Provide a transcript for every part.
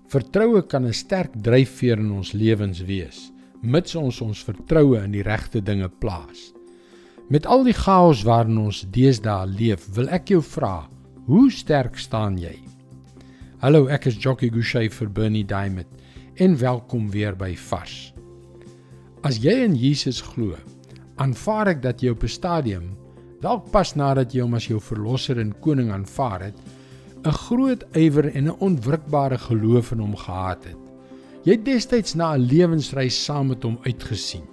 Vertroue kan 'n sterk dryfveer in ons lewens wees, mits ons vertroue in die regte dinge plaas. Met al die chaos waarin ons deesdae leef, wil ek jou vra, hoe sterk staan jy? Hallo, ek is Jockey Gouchee vir Bernie Diamond en welkom weer by Vars. As jy in Jesus glo, aanvaar ek dat jy op 'n stadium, dalk pas nadat jy hom as jou verlosser en koning aanvaar het, 'n groot ywer en 'n onwrikbare geloof in hom gehad het. Jy het destyds na 'n lewensreis saam met hom uitgesien.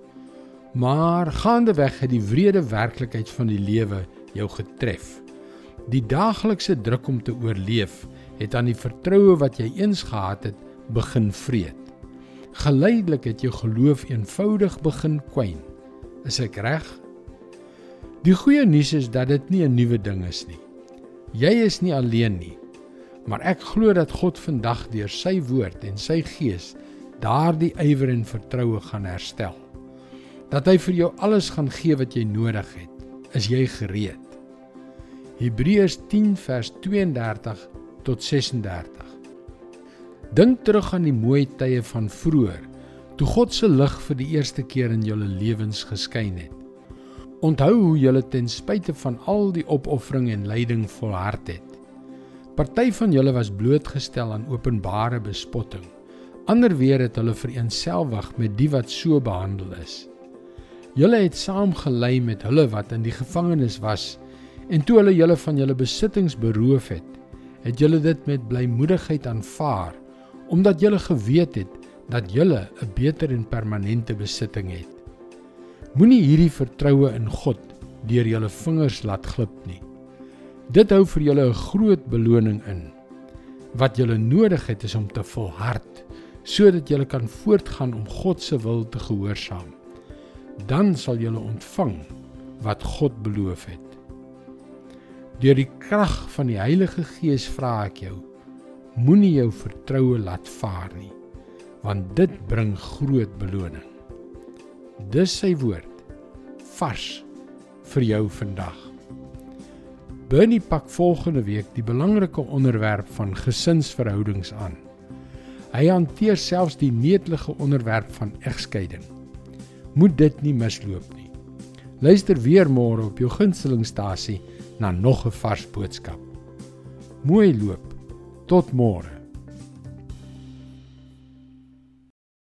Maar gaandeweg het die wrede werklikheid van die lewe jou getref. Die daaglikse druk om te oorleef het aan die vertroue wat jy eens gehad het, begin vreet. Geleidelik het jou geloof eenvoudig begin kwyn. Is ek reg? Die goeie nuus is dat dit nie 'n nuwe ding is nie. Jy is nie alleen nie, maar ek glo dat God vandag deur sy woord en sy gees daardie ywer en vertroue gaan herstel. Dat hy vir jou alles gaan gee wat jy nodig het. Is jy gereed? Hebreërs 10 vers 32 tot 36. Dink terug aan die mooi tye van vroeër, toe God se lig vir die eerste keer in julle lewens geskyn het. Onthou hoe julle ten spyte van al die opoffering en lyding volhard het. Party van julle was blootgestel aan openbare bespotting. Ander weer het hulle vereenselwig met die wat so behandel is. Julle het saam gelei met hulle wat in die gevangenis was, en toe hulle julle van julle besittings beroof het, het julle dit met blymoedigheid aanvaar, omdat julle geweet het dat julle 'n beter en permanente besitting het. Moenie hierdie vertroue in God deur julle vingers laat glip nie. Dit hou vir julle 'n groot beloning in. Wat julle nodig het is om te volhard, sodat julle kan voortgaan om God se wil te gehoorsaam. Dan sal julle ontvang wat God beloof het. Deur die krag van die Heilige Gees vra ek jou, moenie jou vertroue laat vaar nie, want dit bring groot beloning. Dis sy woord, vars vir jou vandag. Bernie pak volgende week die belangrike onderwerp van gesinsverhoudings aan. Hy hanteer selfs die netelige onderwerp van egskeiding. Moet dit nie misloop nie. Luister weer môre op jou gunstelingstasie na nog 'n vars boodskap. Mooi loop, tot môre.